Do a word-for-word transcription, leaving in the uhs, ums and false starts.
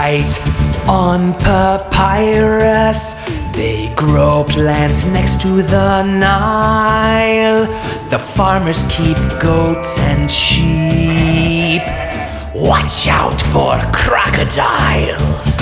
write on papyrus. They grow plants next to the Nile. The farmers keep goats and sheep. Watch out for crocodiles.